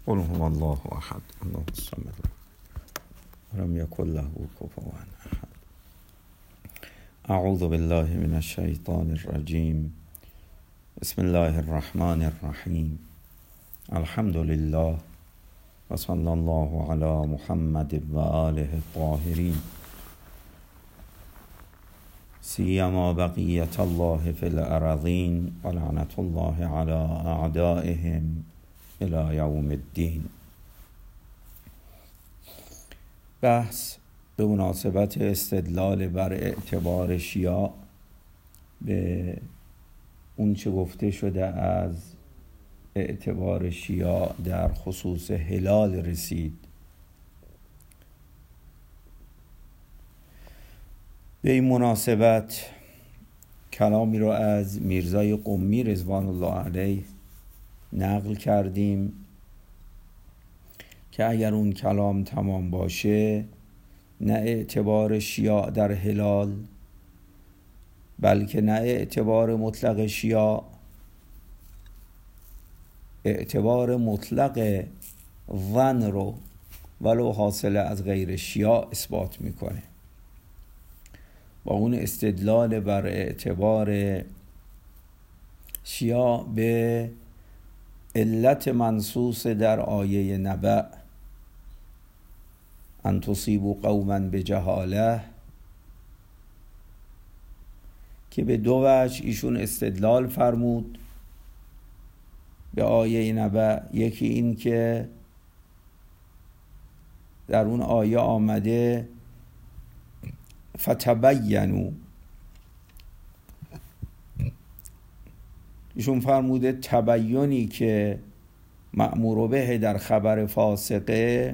قل هو الله احد الله الصمد لم يكن له كفوا احد. اعوذ بالله من الشیطان الرجیم. بسم الله الرحمن الرحیم. الحمد لله و صلی الله علی محمد و آله الطاهرین، سیما بقیت الله فی الارضین و لعنت الله علی اعدائهم الی یوم الدین. بحث به مناسبت استدلال بر اعتبار شیعه به اون چه گفته شده از اعتبار شیعه در خصوص هلال رسید. به این مناسبت کلامی را از میرزای قمی رضوان الله علیه نقل کردیم که اگر اون کلام تمام باشه، نه اعتبار شیعه در هلال، بلکه نه اعتبار مطلق شیعه، اعتبار مطلق ظن رو ولو حاصل از غیر شیعه اثبات میکنه. با اون استدلال بر اعتبار شیعه به علت منصوص در آیه نبأ ان تصیبوا قوما بجهاله، که به دو وجه ایشون استدلال فرمود به آیه نبأ. یکی این که در اون آیه آمده فتبینوا، ایشون فرموده تبیینی که مأمور به در خبر فاسقه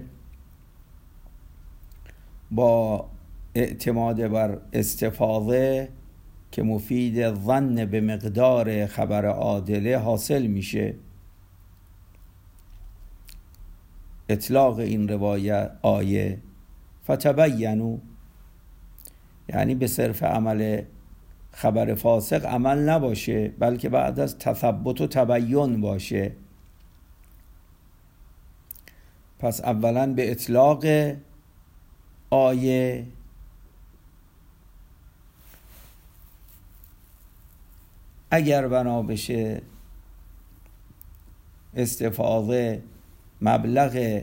با اعتماد بر استفاضه که مفید ظن به مقدار خبر عادله حاصل میشه. اطلاق این روایت آیه فتبینوا یعنی به صرف عمل خبر فاسق عمل نباشه، بلکه بعد از تثبت و تبیین باشه. پس اولا به اطلاق آیه اگر بنا بشه استفاضه مبلغ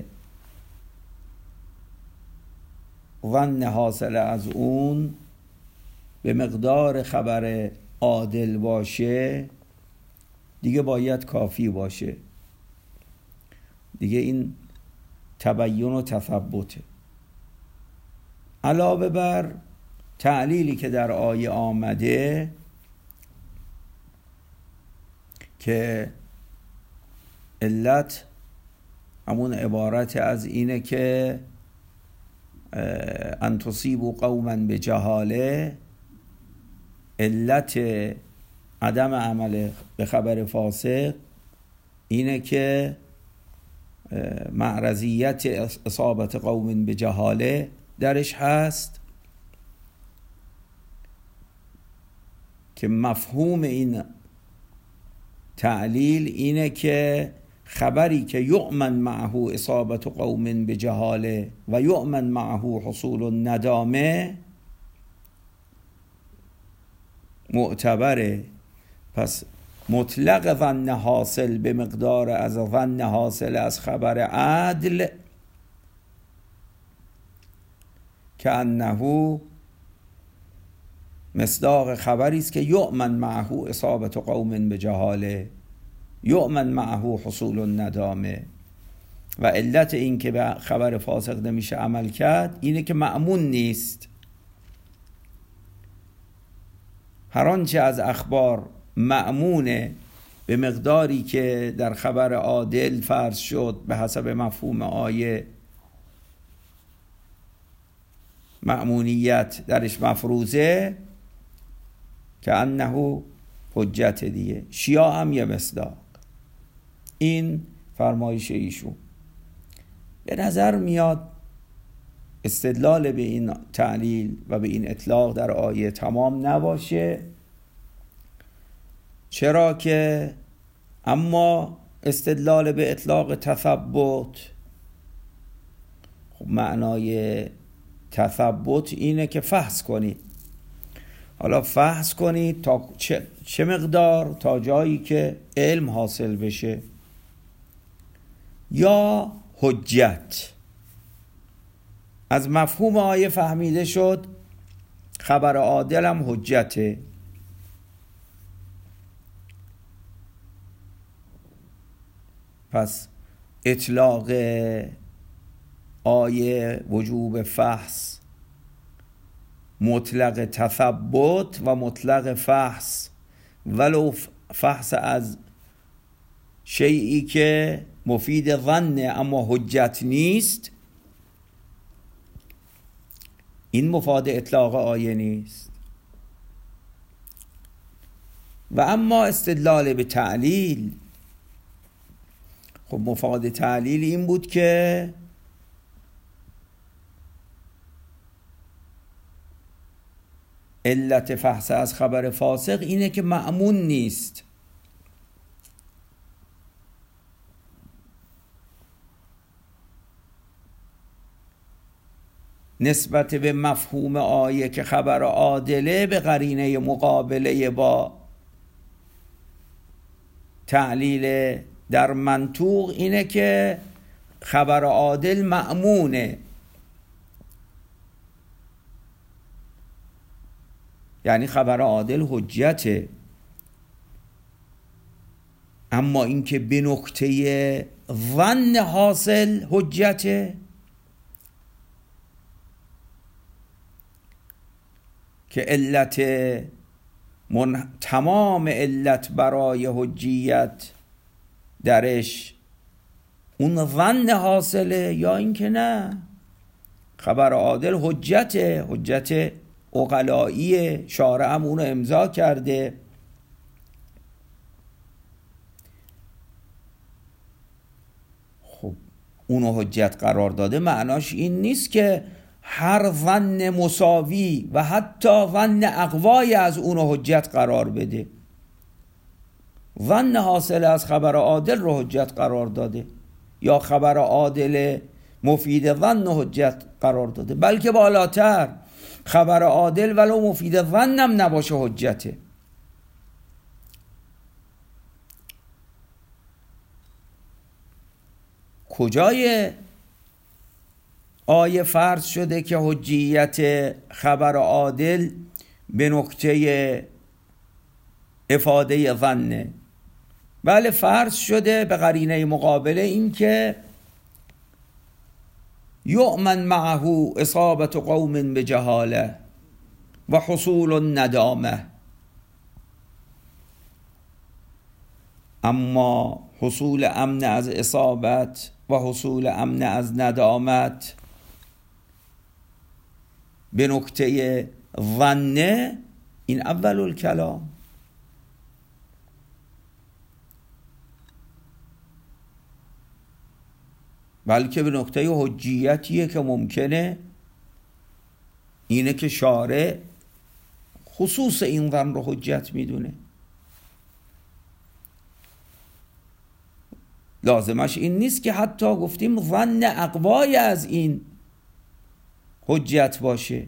ظن حاصل از اون به مقدار خبر عادل باشه، دیگه باید کافی باشه. دیگه این تبیین و تثبته. علاوه بر تعلیلی که در آیه آمده که علت همون عبارت از اینه که ان تصیبوا قوما بجهاله، علت عدم عمل به خبر فاسق اینه که معرضیت اصابت قوم بجهاله درش هست، که مفهوم این تعلیل اینه که خبری که یؤمن معه اصابت قوم بجهاله و یؤمن معه حصول الندامه معتبره. پس مطلق ظن حاصل به مقدار از ظن حاصل از خبر عدل که انه مصداق خبری است که یؤمن معه اصابت قوم بجهاله، یؤمن معه حصول الندامه. و علت این که به خبر فاسق نمیشه عمل کرد اینه که مأمون نیست. هر آنچه از اخبار مأمونه به مقداری که در خبر عادل فرض شد به حسب مفهوم آیه مأمونیت درش مفروضه، که انه حجت دیگه. شیعه هم یه مصداق. این فرمایش ایشون. به نظر میاد استدلال به این تعلیل و به این اطلاق در آیه تمام نباشه، چرا که اما استدلال به اطلاق تثبت، خب معنای تثبت اینه که فحص کنید. حالا فحص کنید تا چه مقدار؟ تا جایی که علم حاصل بشه. یا حجت. از مفهوم آیه فهمیده شد خبر عادل هم حجته. پس اطلاق آیه وجوب فحص، مطلق تثبت و مطلق فحص، ولو فحص از شیئی که مفید ظنه اما حجت نیست، این مفاد اطلاق آیه نیست. و اما استدلال به تعلیل، خب مفاد تعلیل این بود که علت فحص از خبر فاسق اینه که مأمون نیست. نسبت به مفهوم آیه که خبر عادله به قرینه مقابله با تعلیل در منطوق اینه که خبر عادل مأمونه، یعنی خبر عادل حجته. اما اینکه به نکته ظن حاصل حجته، که علت تمام علت برای حجیت درش اون ظن حاصله، یا اینکه نه خبر عادل حجته، حجت عقلایی، شارع هم اونو امضا کرده. خب اونو حجت قرار داده، معناش این نیست که هر ظن مساوی و حتی ظن اقوای از اونو حجت قرار بده. ظن حاصل از خبر عادل رو حجت قرار داده، یا خبر عادل مفید ظن حجت قرار داده، بلکه بالاتر خبر عادل ولو مفید ظنم نباشه حجته. کجای آیه فرض شده که حجیت خبر عادل به نکته افاده ظنه؟ بله فرض شده به قرینه مقابله، این که یؤمن معه اصابة قوم بجهاله و حصول الندامه. اما حصول امن از اصابت و حصول امن از ندامت به نکته ظنه، این اول الکلام. بلکه به نکته حجیتیه که ممکنه اینه که شارع خصوص این ظن رو حجت میدونه. لازمش این نیست که حتی گفتیم ظن اقوای از این حجت باشه.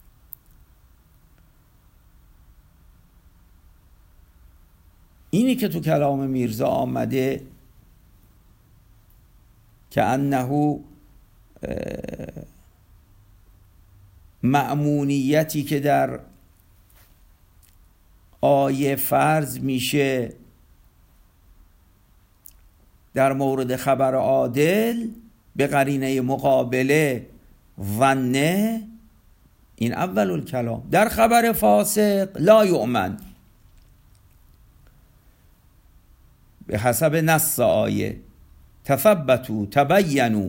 اینی که تو کلام میرزا آمده که انه مأمونیتی که در آیه فرض میشه در مورد خبر عادل به قرینه مقابله ظنه، این اول الکلام. در خبر فاسق لا یؤمن به حسب نص آیه تثبتوا تبینوا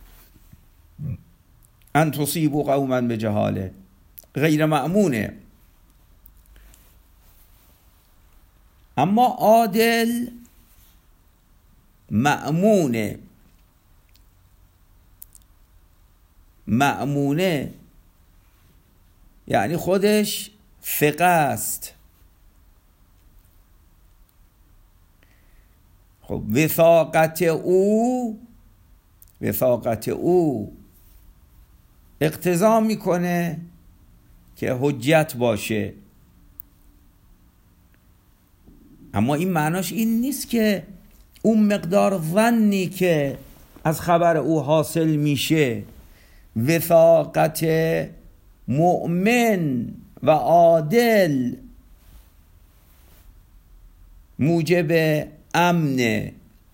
ان تصیبوا قوما بجهاله، غیر مأمونه. اما عادل مأمونه. مأمونه یعنی خودش ثقه است، خب وثاقت او اقتضا میکنه که حجت باشه، اما این معناش این نیست که اون مقدار ظنی که از خبر او حاصل میشه وثاقت مؤمن و عادل موجب امنه.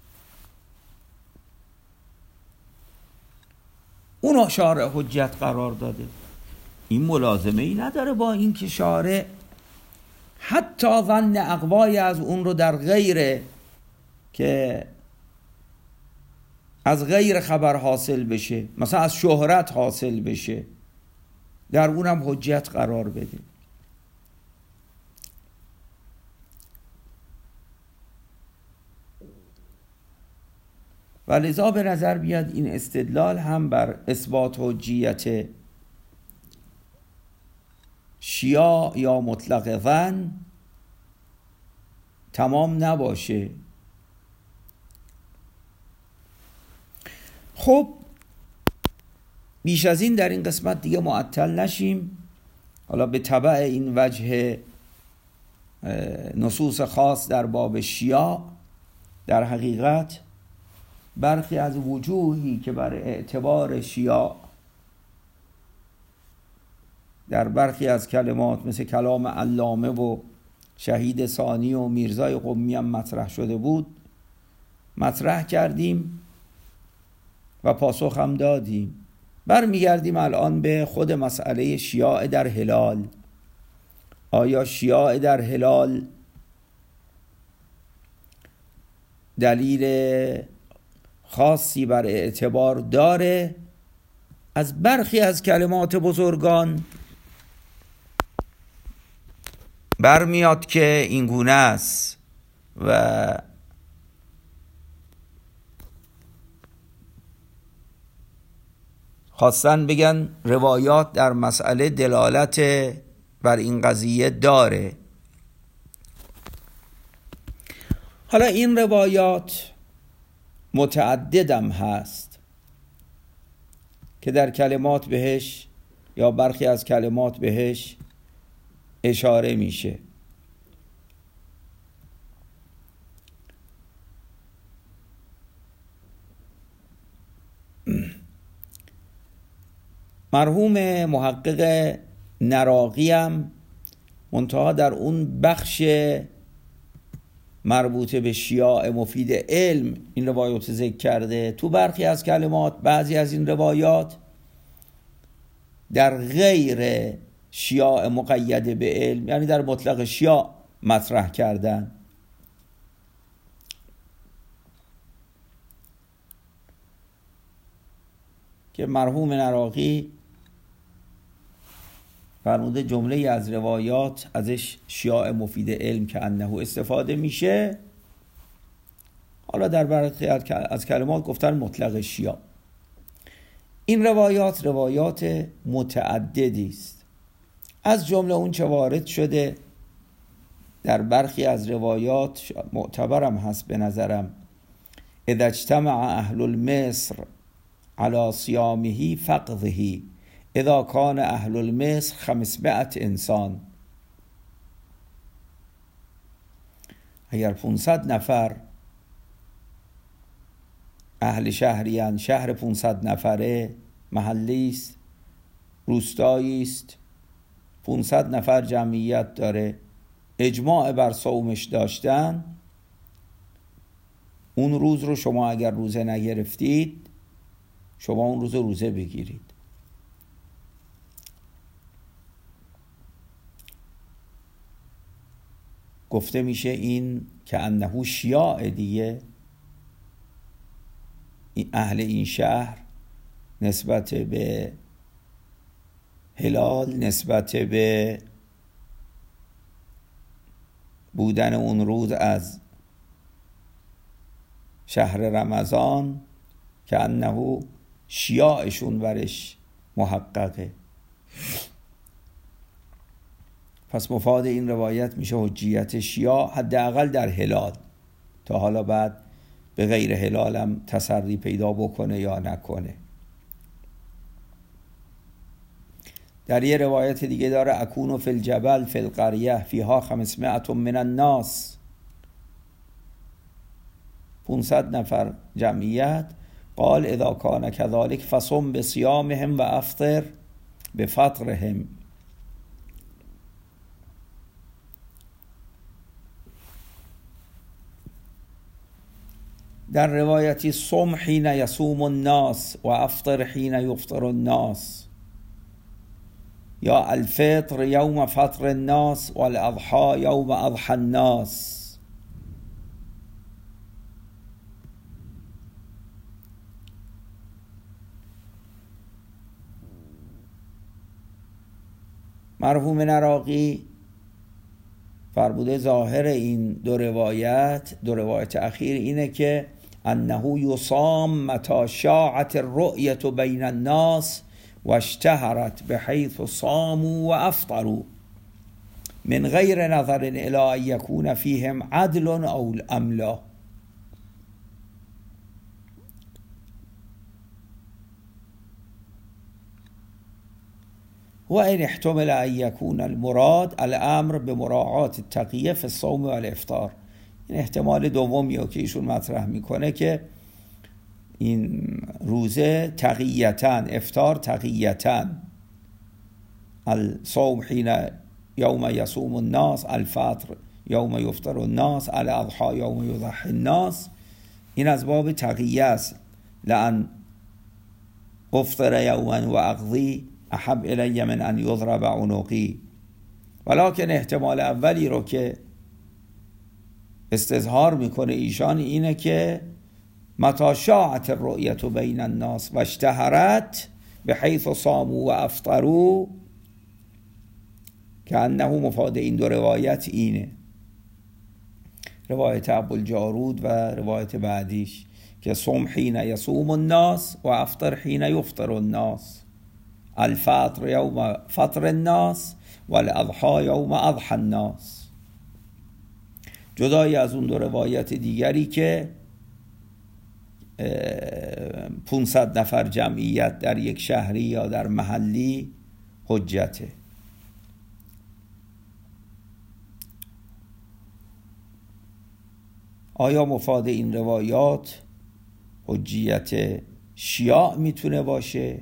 اون شارع حجت قرار داده. این ملازمه ای نداره با این که شارع حتی ظن اقوای از اون رو در غیره که از غیر خبر حاصل بشه، مثلا از شهرت حاصل بشه، در اونم حجت قرار بده. و لذا به نظر بیاد این استدلال هم بر اثبات حجیت شیاع یا مطلق ظن تمام نباشه. خب بیش از این در این قسمت دیگه معطل نشیم. حالا به تبع این وجه نصوص خاص در باب شیاع، در حقیقت برخی از وجوهی که بر اعتبار شیاع در برخی از کلمات مثل کلام علامه و شهید ثانی و میرزای قمی هم مطرح شده بود مطرح کردیم و پاسخ هم دادیم. برمیگردیم الان به خود مسئله شیاع در هلال. آیا شیاع در هلال دلیل خاصی بر اعتبار داره؟ از برخی از کلمات بزرگان برمیاد که این گونه است و خواستن بگن روایات در مسئله دلالت بر این قضیه داره. حالا این روایات متعددم هست که در کلمات بهش یا برخی از کلمات بهش اشاره میشه. مرحوم محقق نراقی هم منتها در اون بخش مربوطه به شیاع مفید علم این روایات ذکر کرده. تو برخی از کلمات بعضی از این روایات در غیر شیاع مقید به علم، یعنی در مطلق شیاع مطرح کردن. که مرحوم نراقی فرموده جمله از روایات ازش شیاع مفید علم که انه استفاده میشه. حالا در برخی از کلمات گفتن مطلق شیاع. این روایات متعددی است. از جمله اون چه وارد شده در برخی از روایات معتبرم هست به نظرم: اذا اجتمع اهل المصر على صيامه فقضه اذا كان اهل المصر 500 انسان. اگر 500 نفر اهل شهریان، شهر 500 نفره، محلی است، روستایی است، 500 نفر جمعیت داره، اجماع بر صومش داشتن، اون روز رو شما اگر روزه نگرفتید شما اون روز روزه بگیرید. گفته میشه این که انه شیاع دیگه، اهل این شهر نسبت به هلال، نسبت به بودن اون روز از شهر رمضان که انه شیاعشون برش محققه. پس مفاد این روایت میشه حجیت شیاع حداقل در هلال. تا حالا بعد به غیر هلالم تسری پیدا بکنه یا نکنه. در یه روایت دیگه داره اکون فی الجبل فی القریه فیها 500 من الناس، 500 نفر جمعیت. قال اذا کان كذلك فصم بصیامهم و افطر بفطرهم. در روایتی صم حین یصوم الناس و افطر حین یفطر الناس، یا الفطر یوم فطر الناس و الاضحى یوم اضحى الناس. مرحوم نراقی فرموده ظاهر این دو روایت اخیر اینه که انه یصام متى شاعت الرؤیة بین الناس و اشتهرت بحیث صاموا و افطروا من غیر نظر الى ان یکون فیهم عدل او املا. و این احتمل ان یکون المراد الامر بمراعات التقیه فی الصوم و الافطار. این احتمال دومیه که ایشون مطرح میکنه که این روزه تقیتن، افطار تقیتن، الصوم حین یوم یصوم الناس، الفطر یوم یفطر الناس، الاضحى یوم یضحی الناس. این از باب تقیه است. لأن افطر یوما و اقضی احب الی من ان یضرب عنقی. ولکن احتمال اولی رو که استظهار میکنه ایشان اینه که متى شاعت الرؤیة بین الناس و اشتهرت بحیث صاموا و افطروا، که انه مفاد این دو روایت اینه، روایت ابوالجارود و روایت بعدیش که صم حین یصوم الناس و افطر حین یفطر الناس، الفطر یوم فطر الناس و الاضحى یوم اضحى الناس. جدای از اون دو روایت دیگری که 500 نفر جمعیت در یک شهری یا در محلی حجته. آیا مفاد این روایات حجیت شیاع میتونه باشه؟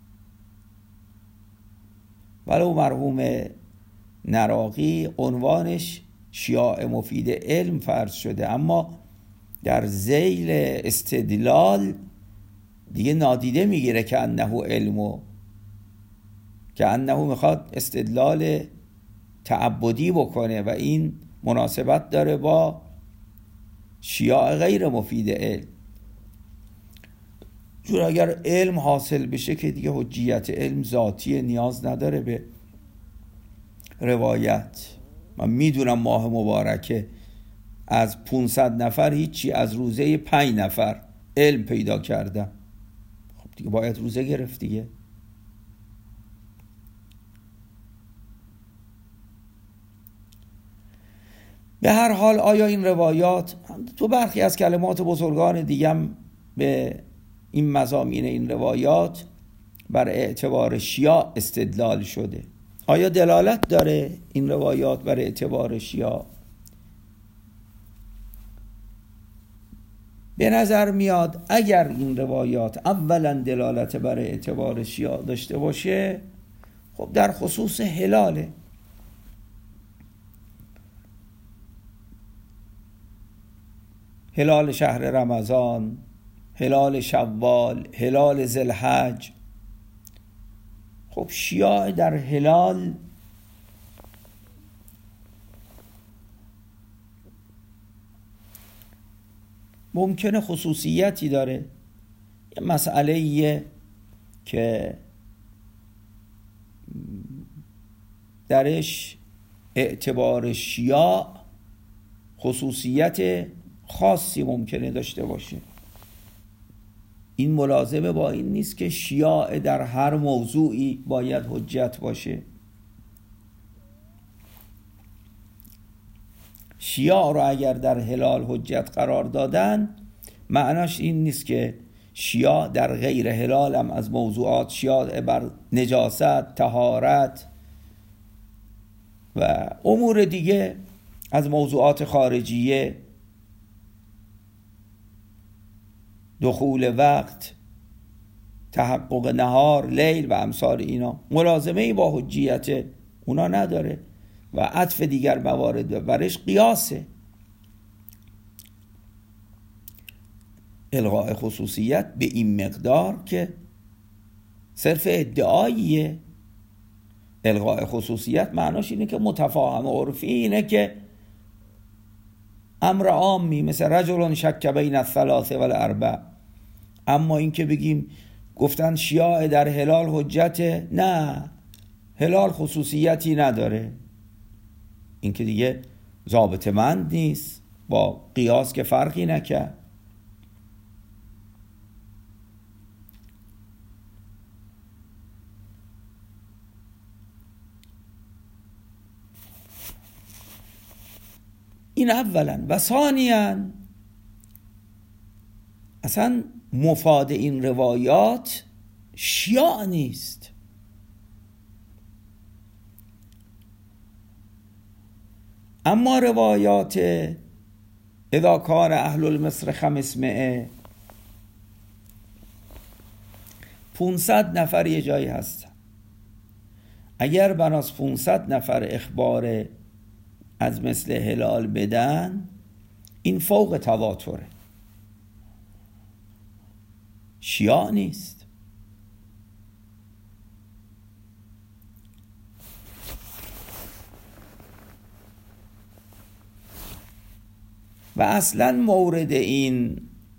ولو مرحوم نراقی عنوانش شیاع مفید علم فرض شده، اما در ذیل استدلال دیگه نادیده میگیره که انه علمو، که انه میخواد استدلال تعبدی بکنه و این مناسبت داره با شیاع غیر مفید علم. چون اگر علم حاصل بشه که دیگه حجیت علم ذاتی، نیاز نداره به روایت. من میدونم ماه مبارکه از 500 نفر هیچی، از روزه 5 نفر علم پیدا کردم، خب دیگه باید روزه گرفت دیگه. به هر حال آیا این روایات تو برخی از کلمات بزرگان دیگم به این مضامین این روایات بر اعتبار شیاع استدلال شده؟ آیا دلالت داره این روایات بر اعتبار شیاع؟ به نظر میاد اگر این روایات اولا دلالت بر اعتبار شیاع داشته باشه، خب در خصوص هلاله. هلال شهر رمضان، هلال شوال، هلال ذوالحج. خب شیاع در هلال ممکنه خصوصیتی داره، یه مسئله‌ایه که درش اعتبار شیاع خصوصیت خاصی ممکنه داشته باشه. این ملازمه با این نیست که شیاع در هر موضوعی باید حجت باشه. شیاع رو اگر در هلال حجت قرار دادن، معناش این نیست که شیاع در غیر حلال هم از موضوعات شیاع بر نجاست، طهارت و امور دیگه از موضوعات خارجیه، دخول وقت، تحقق نهار، لیل و امثال اینا ملازمه‌ای با حجیت اونا نداره و عطف دیگر موارد برش قیاسه. الغاء خصوصیت به این مقدار که صرف ادعاییه. الغاء خصوصیت معناش اینه که متفاهم عرفی اینه که امر عامی مثل رجل شک بین الثلاثه والاربع. اما این که بگیم گفتن شیاع در حلال حجته، نه، حلال خصوصیتی نداره، این که دیگه ضابط مند نیست، با قیاس که فرقی نکرد. این اولا. و ثانیاً اصلا مفاد این روایات شیاع نیست. اما روایات اذا کان اهل المصر 500 500 نفر یه جایی هستن، اگر بناس 500 نفر اخبار از مثل هلال بدن، این فوق تواتره، شیاع نیست. و اصلا مورد این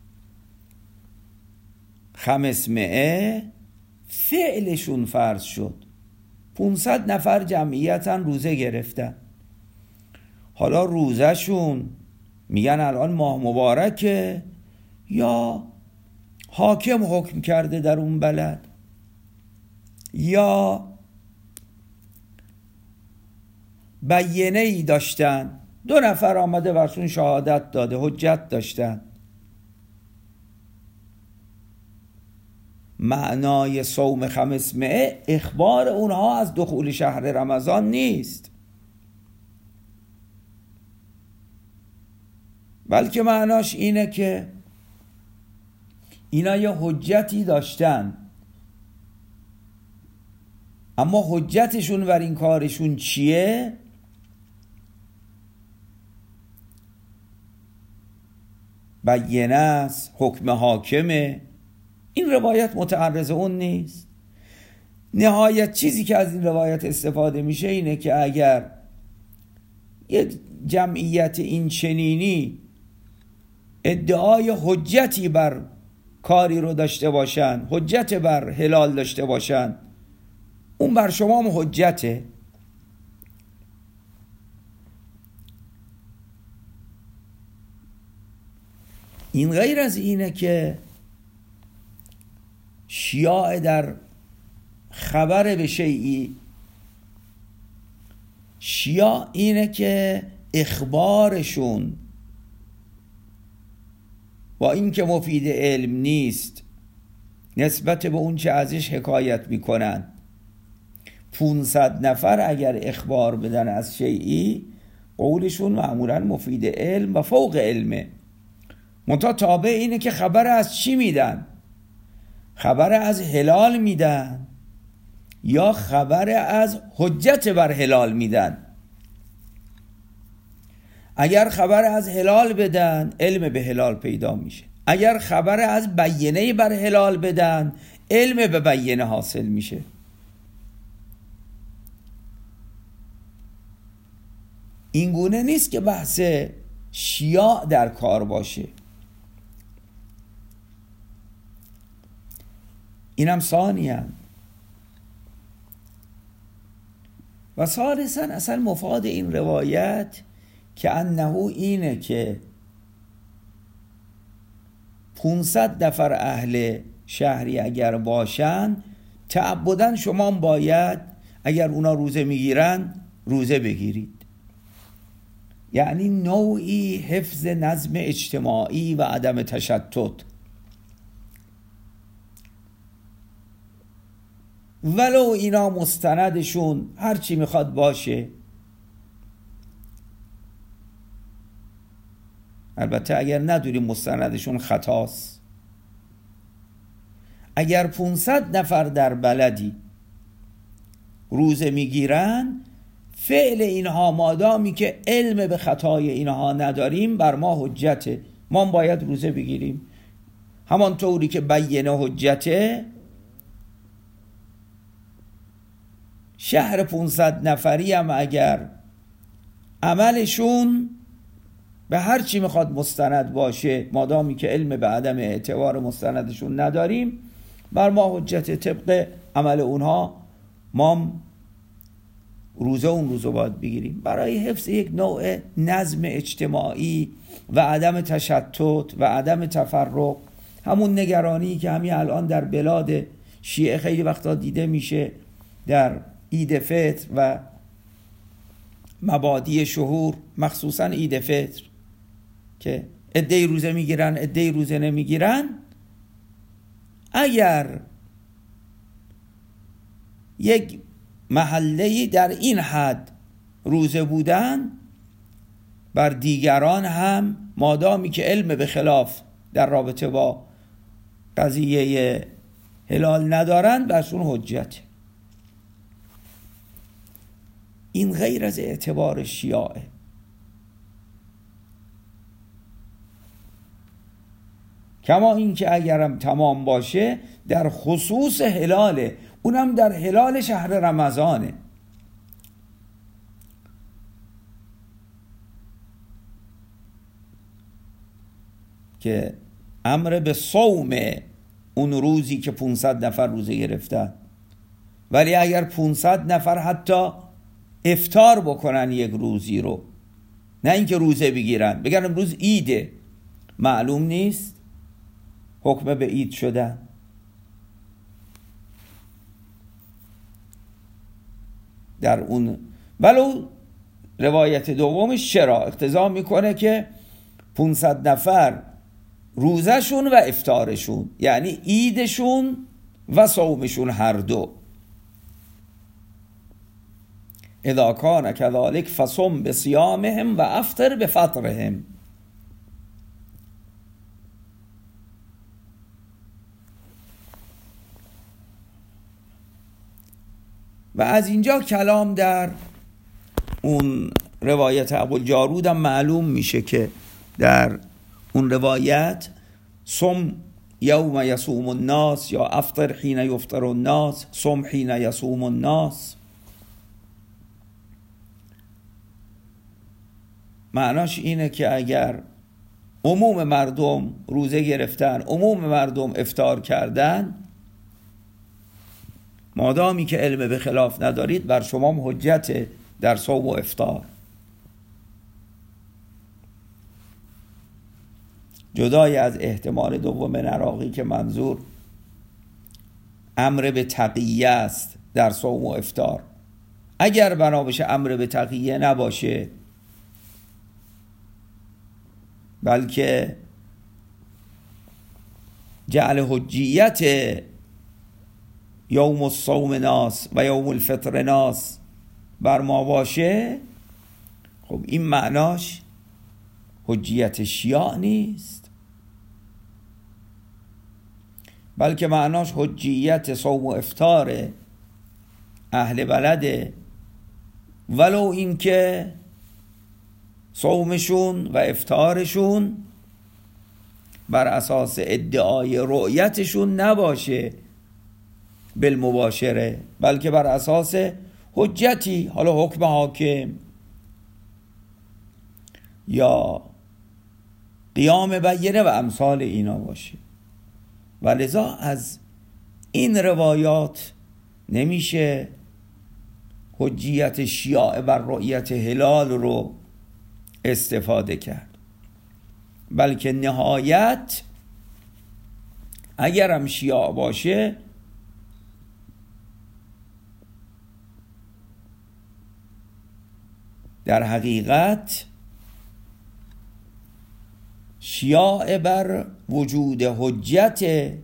500 فعلشون فرض شد. 500 نفر جمعیتاً روزه گرفتن، حالا روزهشون میگن الان ماه مبارکه یا حاکم حکم کرده در اون بلد یا بیینه ای داشتن، 2 نفر آمده برشون شهادت داده، حجت داشتن. معنای صوم 500 اخبار اونها از دخول شهر رمضان نیست، بلکه معناش اینه که اینا یه حجتی داشتن، اما حجتشون بر این کارشون چیه؟ بیینه است، حکم حاکمه. این روایت متعرض اون نیست. نهایت چیزی که از این روایت استفاده میشه اینه که اگر یه جمعیت این چنینی ادعای حجتی بر کاری رو داشته باشن، حجت بر حلال داشته باشن، اون بر شما هم حجته. این غیر از اینه که شیاع در خبر به شیئی، شیاع اینه که اخبارشون با این که مفید علم نیست نسبت به اون چه ازش حکایت میکنن. 500 نفر اگر اخبار بدن از شیئی، قولشون معمولا مفید علم و فوق علمه، منتها تابع اینه که خبر از چی میدن، خبر از هلال میدن یا خبر از حجت بر هلال میدن. اگر خبر از هلال بدن علم به هلال پیدا میشه، اگر خبر از بیینه بر هلال بدن علم به بیینه حاصل میشه. این گونه نیست که بحث شیاع در کار باشه. اینم ثانیاً. و ثالثاً اصلا مفاد این روایت که انه اینه که 500 نفر اهل شهری اگر باشن، تعبداً شما باید اگر اونا روزه میگیرن روزه بگیرید. یعنی نوعی حفظ نظم اجتماعی و عدم تشتت. ولو اینا مستندشون هر چی میخواد باشه، البته اگر ندونیم مستندشون خطاست. اگر 500 نفر در بلدی روزه میگیرن، فعل اینها مادامی که علم به خطای اینها نداریم بر ما حجته، ما باید روزه بگیریم. همانطوری که بینه حجته، شهر 500 نفری هم اگر عملشون به هر چی میخواد مستند باشه، مادامی که علم به عدم اعتبار مستندشون نداریم، بر ما حجت. طبق عمل اونها ما روزه اون روزو باید بگیریم. برای حفظ یک نوع نظم اجتماعی و عدم تشتت و عدم تفرق، همون نگرانی که همین الان در بلاد شیعه خیلی وقتا دیده میشه در عید فطر و مبادی شهور، مخصوصا عید فطر که عده‌ای روزه میگیرن عده‌ای روزه نمیگیرن. اگر یک محله‌ای در این حد روزه بودن، بر دیگران هم مادامی که علم به خلاف در رابطه با قضیه هلال ندارن، برشون حجت. این غیر از اعتبار شیعه. کما این که اگرم تمام باشه در خصوص هلاله، اونم در هلال شهر رمضانه که امر به صوم اون روزی که 500 نفر روزه گرفتن. ولی اگر 500 نفر حتی افطار بکنن یک روزی رو، نه اینکه روزه بگیرن، بگن امروز عیده، معلوم نیست حکم به عید شدن. در اون ولو روایت دومش چرا اقتضا میکنه که 500 نفر روزشون و افطارشون، یعنی عیدشون و صومشون هر دو. اذا کان کذالک فصم بصیامهم و افطر بفطرهم. و از اینجا کلام در اون روایت ابوالجارود هم معلوم میشه که در اون روایت صم یوم یصوم الناس یا افطر حین یفطر الناس، صم حین یصوم الناس، معناش اینه که اگر عموم مردم روزه گرفتن، عموم مردم افطار کردن، مادامی که علم به خلاف ندارید، بر شما حجت در صوم و افطار. جدای از احتمال دوم نراقی که منظور امر به تقیه است در صوم و افطار. اگر بنا بشه امر به تقیه نباشه، بلکه جعل حجیت یوم الصوم ناس و یوم الفطر ناس بر ما باشه، خب این معناش حجیت شیعه نیست، بلکه معناش حجیت صوم و افطار اهل بلده، ولو این که صومشون و افطارشون بر اساس ادعای رؤیتشون نباشه بالمباشره، بلکه بر اساس حجتی، حالا حکم حاکم یا قیام بینه و امثال اینا باشه. و لذا از این روایات نمیشه حجیت شیعه بر رؤیت هلال رو استفاده کرد، بلکه نهایت اگرم شیعه باشه در حقیقت شیاع بر وجود حجت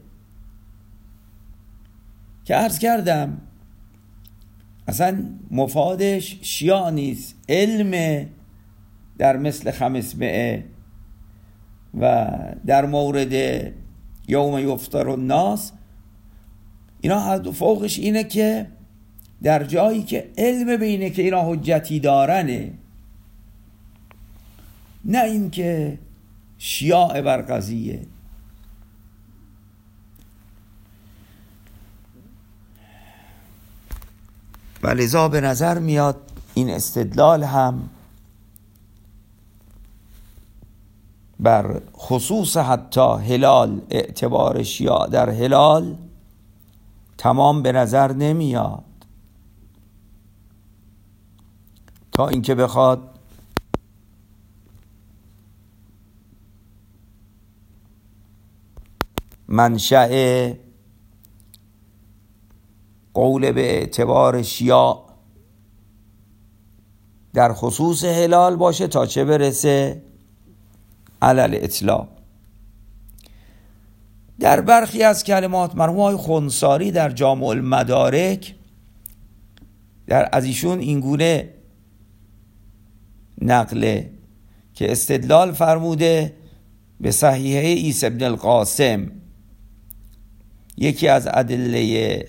که عرض کردم اصلا مفادش شیاع نیست، علم در مثل 500 و در مورد یوم یفطر الناس، اینا فوقش اینه که در جایی که علم به اینه که اینا حجتی دارنه، نه این که شیاع بر قضیه. و لذا به نظر میاد این استدلال هم بر خصوص حتی هلال، اعتبار شیاع در هلال تمام به نظر نمیاد، تا اینکه بخواد منشأ قول به اعتبار شیاع در خصوص هلال باشه تا چه برسه علل اطلاق. در برخی از کلمات مرحوم آقای خنثاری در جامع المدارک از ایشون اینگونه نقله که استدلال فرموده به صحیحه عیسی ابن القاسم، یکی از ادله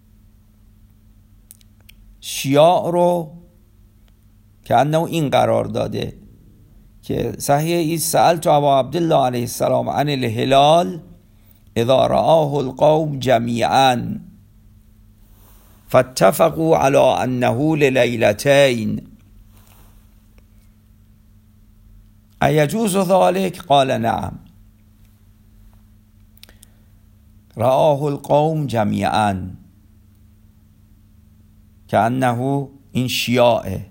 شیاع رو که انه این قرار داده که صحیح عیسی سألت ابا عبدالله علیه السلام عن الهلال اذا رآه القوم جمیعا فاتفقوا على انه للیلتین ایجوز ذلك؟ قال نعم. رآه القوم جمیعا که انه این شیاعه.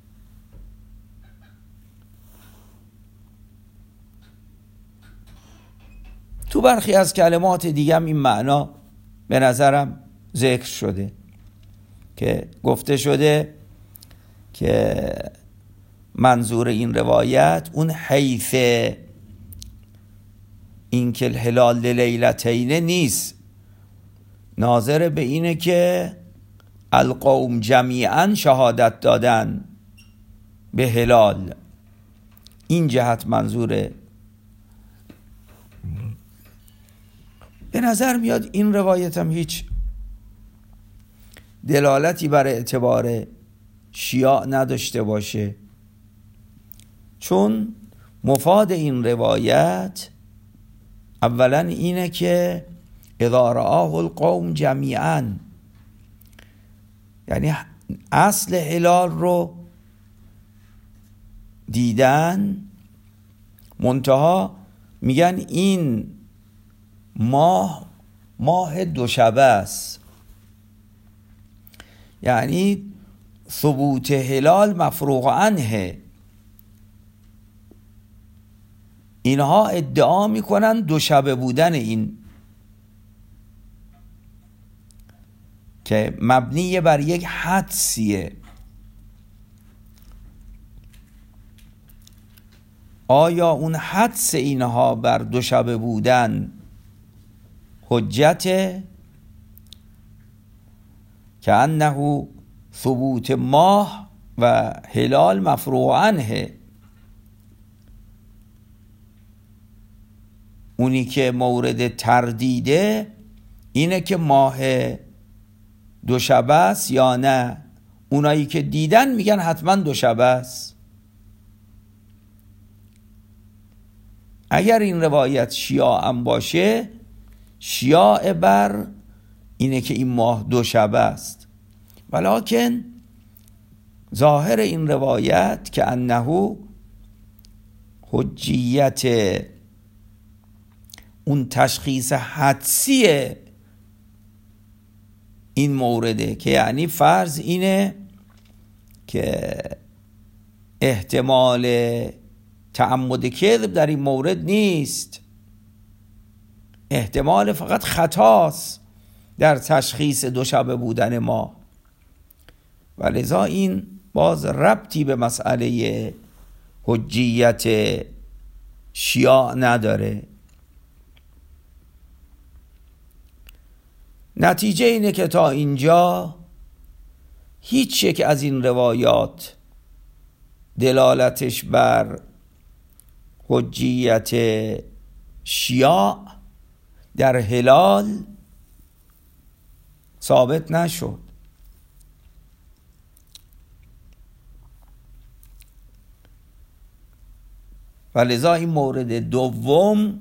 تو برخی از کلمات دیگه این معنا به نظرم ذکر شده که گفته شده که منظور این روایت اون حیث این که الهلال لیلتین نیست، ناظر به اینه که القوم جمیعا شهادت دادن به هلال، این جهت منظوره. به نظر میاد این روایت هم هیچ دلالتی بر اعتبار شیاع نداشته باشه، چون مفاد این روایت اولا اینه که اذا رآه القوم جمیعا، یعنی اصل هلال رو دیدن، منتها میگن این ماه دوشبه است، یعنی ثبوت هلال مفروغ عنه. اینها ادعا میکنن دوشبه بودن این که مبنی بر یک حدسیه. آیا اون حدس اینها بر دوشبه بودن حجت که انه ثبوت ماه و هلال مفروغ عنه؟ اونی که مورد تردیده اینه که ماه دوشبه است یا نه. اونایی که دیدن میگن حتما دوشبه است. اگر این روایت شیاع هم باشه، شیاع بر اینه که این ماه دوشبه است، ولکن ظاهر این روایت که انه حجیت اون تشخیص حدسی این مورده، که یعنی فرض اینه که احتمال تعمد کذب در این مورد نیست، احتمال فقط خطاست در تشخیص دوشبه بودن ما، و لذا این باز ربطی به مسئله حجیت شیاع نداره. نتیجه اینه که تا اینجا هیچ یک از این روایات دلالتش بر حجیت شیاع در هلال ثابت نشد. و لذا این مورد دوم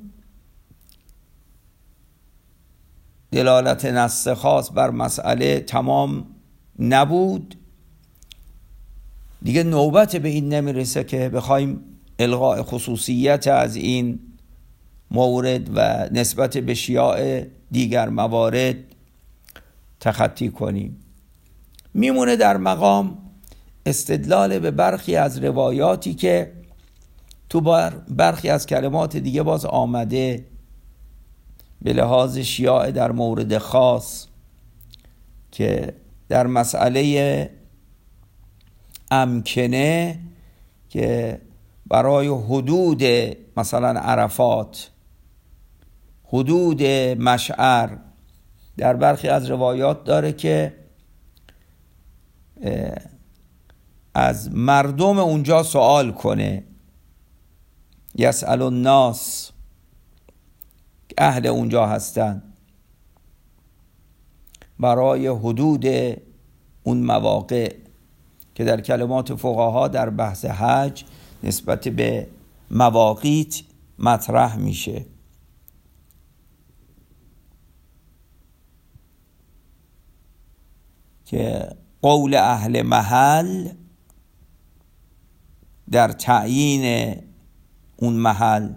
دلالت نص خاص بر مسئله تمام نبود. دیگه نوبت به این نمیرسه که بخوایم الغاء خصوصیت از این مورد و نسبت به شیاع دیگر موارد تخطی کنیم. میمونه در مقام استدلال به برخی از روایاتی که تو برخی از کلمات دیگه باز آمده به لحاظ شیاع در مورد خاص، که در مسئله امکنه که برای حدود مثلا عرفات، حدود مشعر، در برخی از روایات داره که از مردم اونجا سوال کنه، یسأل الناس، اهل اونجا هستن، برای حدود اون مواقع که در کلمات فقها در بحث حج نسبت به مواقیت مطرح میشه. که قول اهل محل در تعیین اون محل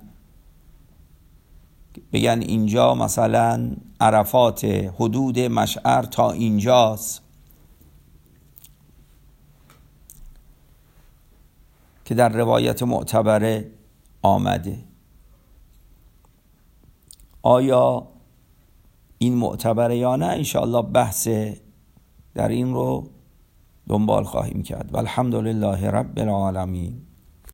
بگن اینجا مثلا عرفات، حدود مشعر تا اینجاست، که در روایت معتبره آمده. آیا این معتبره یا نه؟ انشاءالله بحث در این رو دنبال خواهیم کرد. والحمدلله رب العالمین.